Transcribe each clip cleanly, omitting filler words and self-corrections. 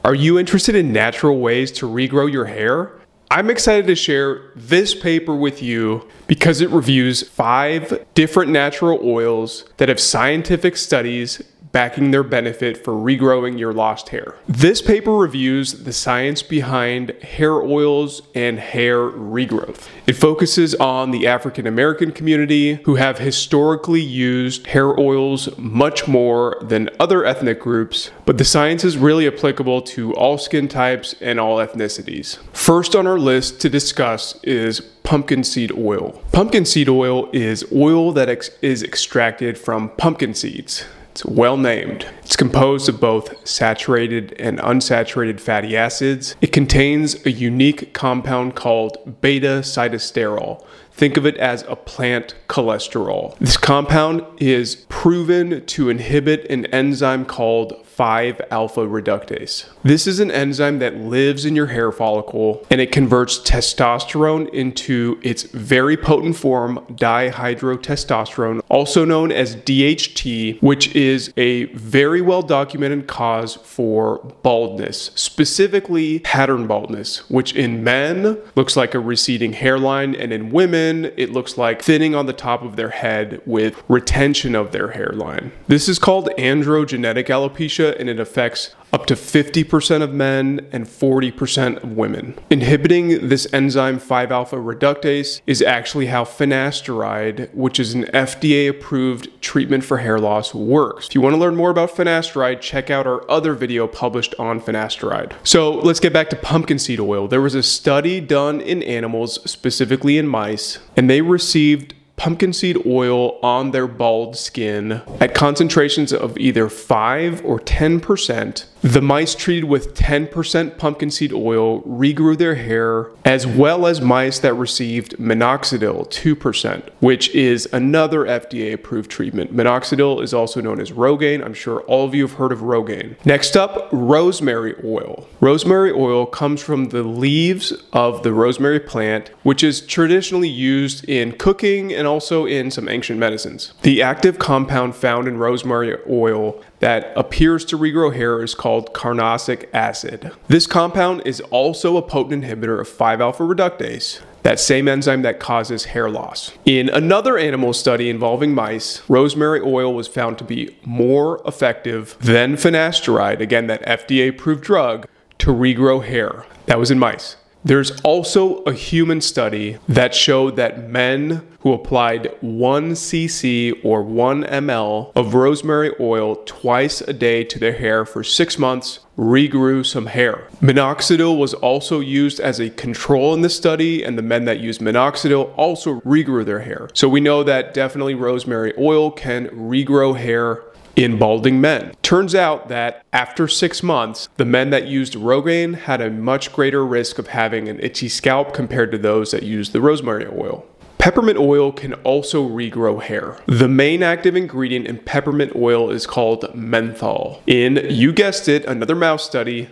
Are you interested in natural ways to regrow your hair? I'm excited to share this paper with you because it reviews 5 different natural oils that have scientific studies backing their benefit for regrowing your lost hair. This paper reviews the science behind hair oils and hair regrowth. It focuses on the African American community who have historically used hair oils much more than other ethnic groups, but the science is really applicable to all skin types and all ethnicities. First on our list to discuss is pumpkin seed oil. Pumpkin seed oil is oil that is extracted from pumpkin seeds. It's well named. It's composed of both saturated and unsaturated fatty acids. It contains a unique compound called beta-sitosterol. Think of it as a plant cholesterol. This compound is proven to inhibit an enzyme called 5-alpha reductase. This is an enzyme that lives in your hair follicle and it converts testosterone into its very potent form, dihydrotestosterone, also known as DHT, which is a very well documented cause for baldness, specifically pattern baldness, which in men looks like a receding hairline, and in women it looks like thinning on the top of their head with retention of their hairline. This is called androgenetic alopecia, and it affects up to 50% of men and 40% of women. Inhibiting this enzyme 5-alpha reductase is actually how finasteride, which is an FDA-approved treatment for hair loss, works. If you want to learn more about finasteride, check out our other video published on finasteride. So let's get back to pumpkin seed oil. There was a study done in animals, specifically in mice, and they received pumpkin seed oil on their bald skin at concentrations of either 5 or 10%. The mice treated with 10% pumpkin seed oil regrew their hair, as well as mice that received minoxidil 2%, which is another FDA-approved treatment. Minoxidil is also known as Rogaine. I'm sure all of you have heard of Rogaine. Next up, rosemary oil. Rosemary oil comes from the leaves of the rosemary plant, which is traditionally used in cooking and also in some ancient medicines. The active compound found in rosemary oil that appears to regrow hair is called carnosic acid. This compound is also a potent inhibitor of 5-alpha reductase, that same enzyme that causes hair loss. In another animal study involving mice, rosemary oil was found to be more effective than finasteride, again that FDA-approved drug, to regrow hair. That was in mice. There's also a human study that showed that men who applied 1 cc or 1 ml of rosemary oil twice a day to their hair for 6 months regrew some hair. Minoxidil was also used as a control in the study, and the men that used minoxidil also regrew their hair. So we know that definitely rosemary oil can regrow hair in balding men. Turns out that after 6 months, the men that used Rogaine had a much greater risk of having an itchy scalp compared to those that used the rosemary oil. Peppermint oil can also regrow hair. The main active ingredient in peppermint oil is called menthol. In, you guessed it, another mouse study,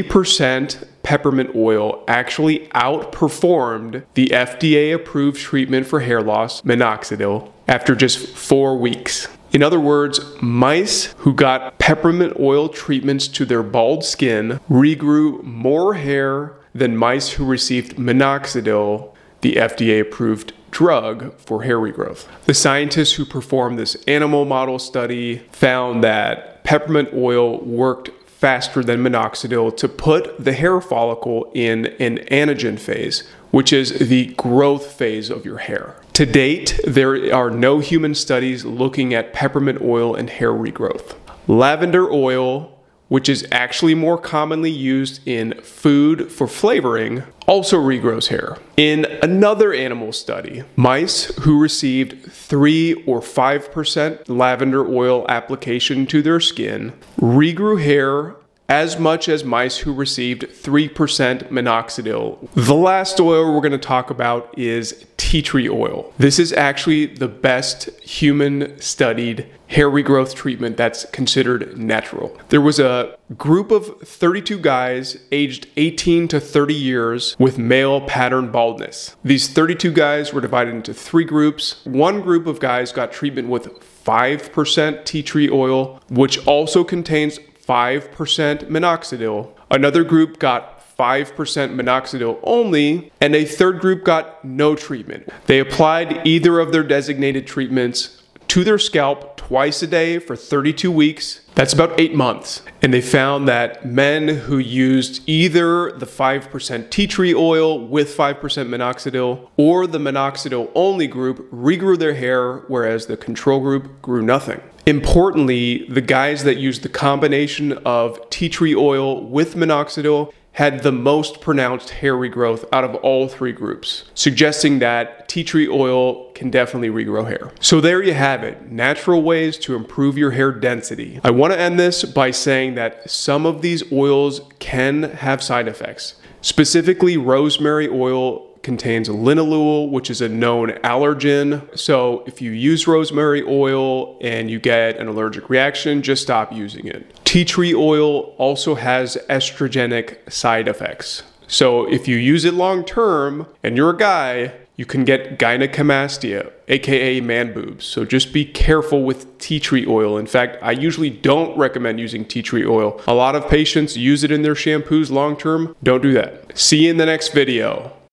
3% peppermint oil actually outperformed the FDA-approved treatment for hair loss, minoxidil, after just 4 weeks. In other words, mice who got peppermint oil treatments to their bald skin regrew more hair than mice who received minoxidil, the FDA-approved drug for hair regrowth. The scientists who performed this animal model study found that peppermint oil worked faster than minoxidil to put the hair follicle in an anagen phase, which is the growth phase of your hair. To date, there are no human studies looking at peppermint oil and hair regrowth. Lavender oil, which is actually more commonly used in food for flavoring, also regrows hair. In another animal study, mice who received 3 or 5% lavender oil application to their skin regrew hair as much as mice who received 3% minoxidil. The last oil we're going to talk about is tea tree oil. This is actually the best human studied hair regrowth treatment that's considered natural. There was a group of 32 guys aged 18 to 30 years with male pattern baldness. These 32 guys were divided into 3 groups. One group of guys got treatment with 5% tea tree oil, which also contains 5% minoxidil. Another group got 5% minoxidil only, and a third group got no treatment. They applied either of their designated treatments to their scalp twice a day for 32 weeks. That's about 8 months. And they found that men who used either the 5% tea tree oil with 5% minoxidil or the minoxidil only group regrew their hair, whereas the control group grew nothing. Importantly, the guys that used the combination of tea tree oil with minoxidil had the most pronounced hair regrowth out of all 3 groups, suggesting that tea tree oil can definitely regrow hair. So there you have it, natural ways to improve your hair density. I want to end this by saying that some of these oils can have side effects. Specifically, rosemary oil contains linalool, which is a known allergen. So if you use rosemary oil and you get an allergic reaction, just stop using it. Tea tree oil also has estrogenic side effects. So if you use it long term and you're a guy, you can get gynecomastia, aka man boobs. So just be careful with tea tree oil. In fact, I usually don't recommend using tea tree oil. A lot of patients use it in their shampoos long term. Don't do that. See you in the next video.